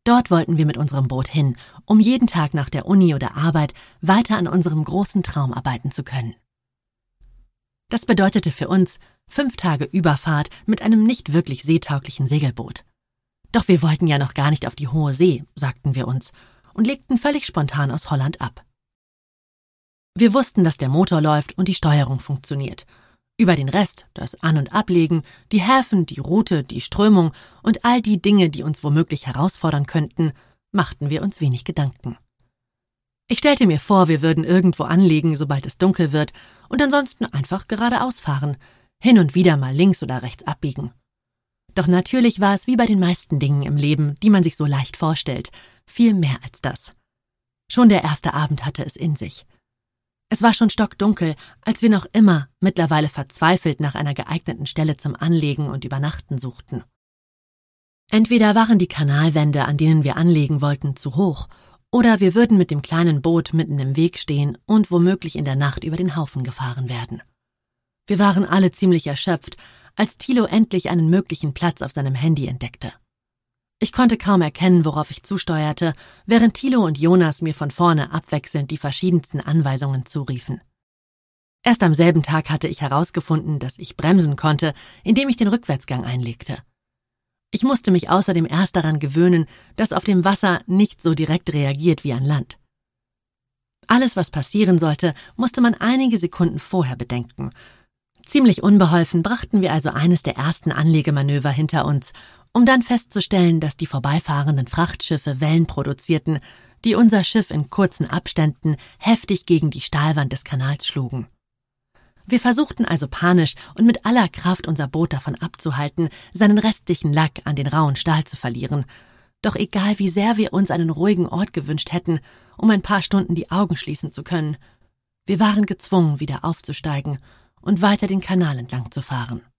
Dort wollten wir mit unserem Boot hin, um jeden Tag nach der Uni oder Arbeit weiter an unserem großen Traum arbeiten zu können. Das bedeutete für uns 5 Tage Überfahrt mit einem nicht wirklich seetauglichen Segelboot. Doch wir wollten ja noch gar nicht auf die hohe See, sagten wir uns, und legten völlig spontan aus Holland ab. Wir wussten, dass der Motor läuft und die Steuerung funktioniert. Über den Rest, das An- und Ablegen, die Häfen, die Route, die Strömung und all die Dinge, die uns womöglich herausfordern könnten, machten wir uns wenig Gedanken. Ich stellte mir vor, wir würden irgendwo anlegen, sobald es dunkel wird, und ansonsten einfach geradeaus fahren, hin und wieder mal links oder rechts abbiegen. Doch natürlich war es wie bei den meisten Dingen im Leben, die man sich so leicht vorstellt, viel mehr als das. Schon der erste Abend hatte es in sich. Es war schon stockdunkel, als wir noch immer, mittlerweile verzweifelt, nach einer geeigneten Stelle zum Anlegen und Übernachten suchten. Entweder waren die Kanalwände, an denen wir anlegen wollten, zu hoch, oder wir würden mit dem kleinen Boot mitten im Weg stehen und womöglich in der Nacht über den Haufen gefahren werden. Wir waren alle ziemlich erschöpft, als Thilo endlich einen möglichen Platz auf seinem Handy entdeckte. Ich konnte kaum erkennen, worauf ich zusteuerte, während Thilo und Jonas mir von vorne abwechselnd die verschiedensten Anweisungen zuriefen. Erst am selben Tag hatte ich herausgefunden, dass ich bremsen konnte, indem ich den Rückwärtsgang einlegte. Ich musste mich außerdem erst daran gewöhnen, dass auf dem Wasser nicht so direkt reagiert wie an Land. Alles, was passieren sollte, musste man einige Sekunden vorher bedenken. Ziemlich unbeholfen brachten wir also eines der ersten Anlegemanöver hinter uns, um dann festzustellen, dass die vorbeifahrenden Frachtschiffe Wellen produzierten, die unser Schiff in kurzen Abständen heftig gegen die Stahlwand des Kanals schlugen. Wir versuchten also panisch und mit aller Kraft unser Boot davon abzuhalten, seinen restlichen Lack an den rauen Stahl zu verlieren. Doch egal wie sehr wir uns einen ruhigen Ort gewünscht hätten, um ein paar Stunden die Augen schließen zu können, wir waren gezwungen, wieder aufzusteigen und weiter den Kanal entlang zu fahren.